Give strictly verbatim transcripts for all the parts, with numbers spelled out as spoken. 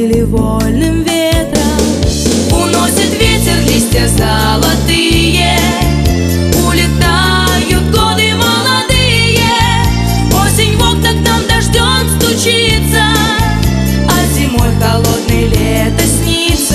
или вольным ветром. Уносит ветер листья золотые, улетают годы молодые. Осень в окна к нам дождем стучится, а зимой холодное лето снится.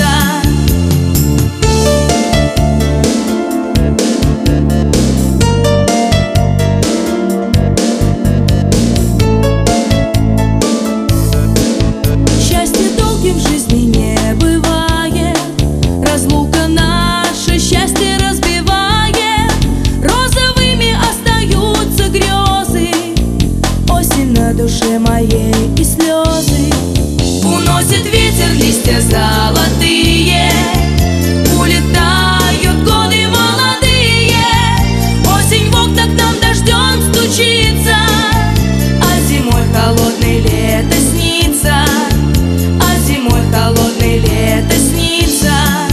Счастье долгим в жизни не бывает, разлука наше счастье разбивает. Розовыми остаются грезы, осень на душе моей и слезы. Уносит ветер листья золотые, улетают годы молодые. Осень в окна к нам дождем стучится, а зимой холодное лето снится, а зимой холодное лето снится.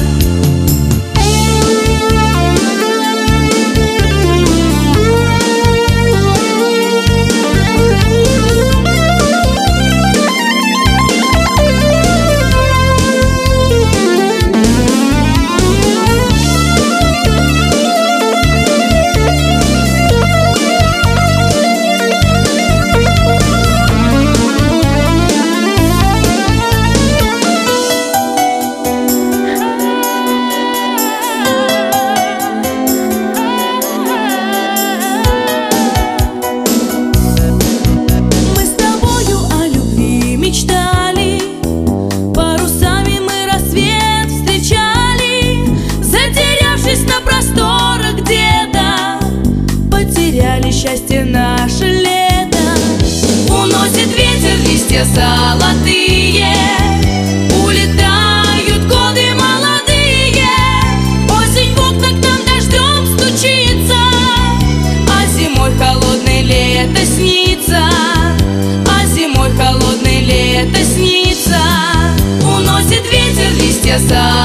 Счастье наше лето. Уносит ветер листья золотые, улетают годы молодые. Осень в окна к нам дождем стучится, а зимой холодное лето снится, а зимой холодное лето снится. Уносит ветер листья золотые.